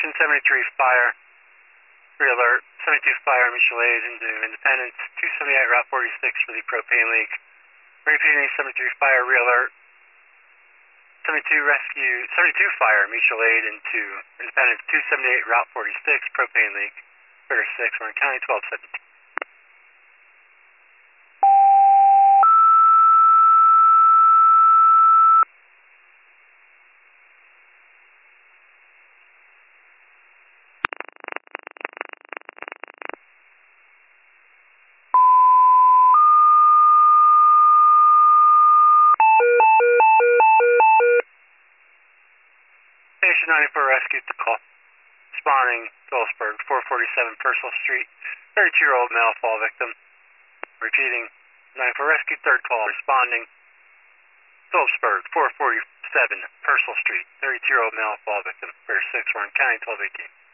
Station 73 Fire, re-alert, 72 Fire, mutual aid into Independence, 278 Route 46 for the propane leak. Repeating 73 Fire, re-alert, 72 Rescue, 72 Fire, mutual aid into Independence, 278 Route 46, propane leak, Figure 6, Warren County, 1217. Station 94 rescued the call. Responding, Phillipsburg, 447 Purcell Street, 32-year-old male fall victim. Repeating, 94 rescued, third call. Responding, Phillipsburg, 447 Purcell Street, 32-year-old male fall victim. Figure 6, Warren County, 1218.